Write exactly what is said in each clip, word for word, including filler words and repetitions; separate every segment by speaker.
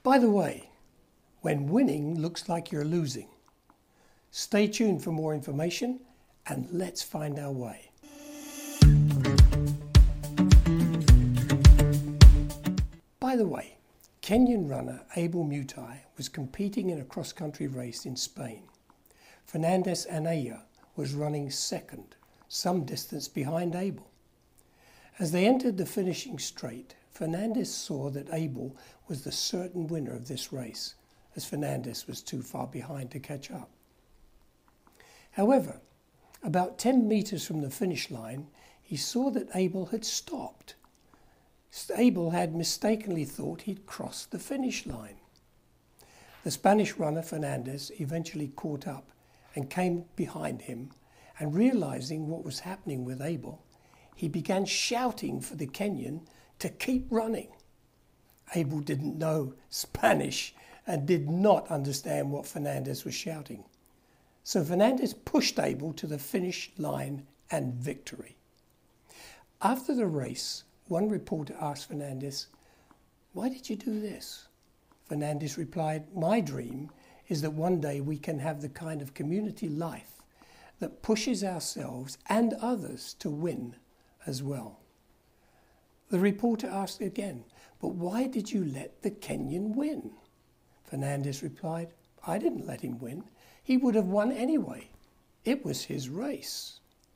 Speaker 1: By the way, when winning looks like you're losing. Stay tuned for more information and let's find our way. By the way, Kenyan runner Abel Mutai was competing in a cross-country race in Spain. Fernandez Anaya was running second, some distance behind Abel. As they entered the finishing straight, Fernandez saw that Abel was the certain winner of this race, as Fernandez was too far behind to catch up. However, about ten metres from the finish line, he saw that Abel had stopped. Abel had mistakenly thought he'd crossed the finish line. The Spanish runner Fernandez eventually caught up and came behind him, and realizing what was happening with Abel, he began shouting for the Kenyan to keep running. Abel didn't know Spanish and did not understand what Fernandez was shouting. So Fernandez pushed Abel to the finish line and victory. After the race, one reporter asked Fernandez, "Why did you do this?" Fernandez replied, "My dream is that one day we can have the kind of community life that pushes ourselves and others to win as well." The reporter asked again, "But why did you let the Kenyan win?" Fernandez replied, "I didn't let him win. He would have won anyway. It was his race."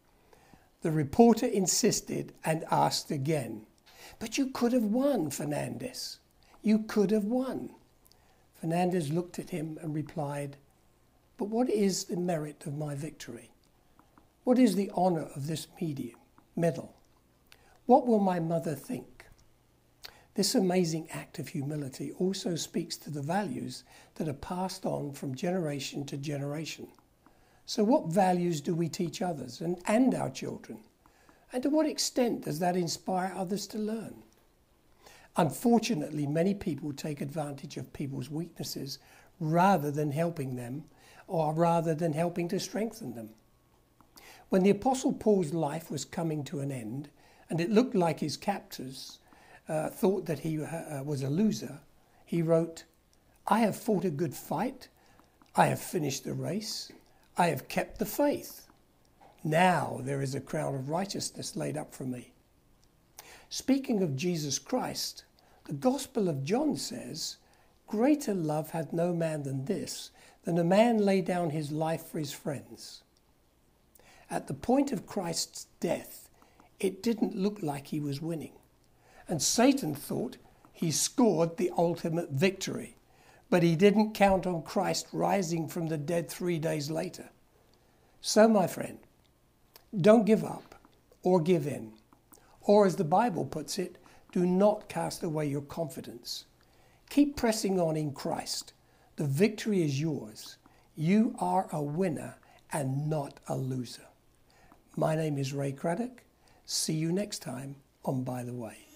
Speaker 1: The reporter insisted and asked again, "But you could have won, Fernandez. You could have won." Fernandez looked at him and replied, "But what is the merit of my victory? What is the honor of this medium, medal? What will my mother think?" This amazing act of humility also speaks to the values that are passed on from generation to generation. So what values do we teach others and, and our children? And to what extent does that inspire others to learn? Unfortunately, many people take advantage of people's weaknesses rather than helping them, or rather than helping to strengthen them. When the Apostle Paul's life was coming to an end, and it looked like his captors uh, thought that he uh, was a loser, he wrote, "I have fought a good fight, I have finished the race, I have kept the faith. Now there is a crown of righteousness laid up for me." Speaking of Jesus Christ, the Gospel of John says, "Greater love hath no man than this, than a man lay down his life for his friends." At the point of Christ's death, it didn't look like he was winning. And Satan thought he scored the ultimate victory, but he didn't count on Christ rising from the dead three days later. So, my friend, don't give up or give in. Or as the Bible puts it, do not cast away your confidence. Keep pressing on in Christ. The victory is yours. You are a winner and not a loser. My name is Ray Craddock. See you next time on By the Way.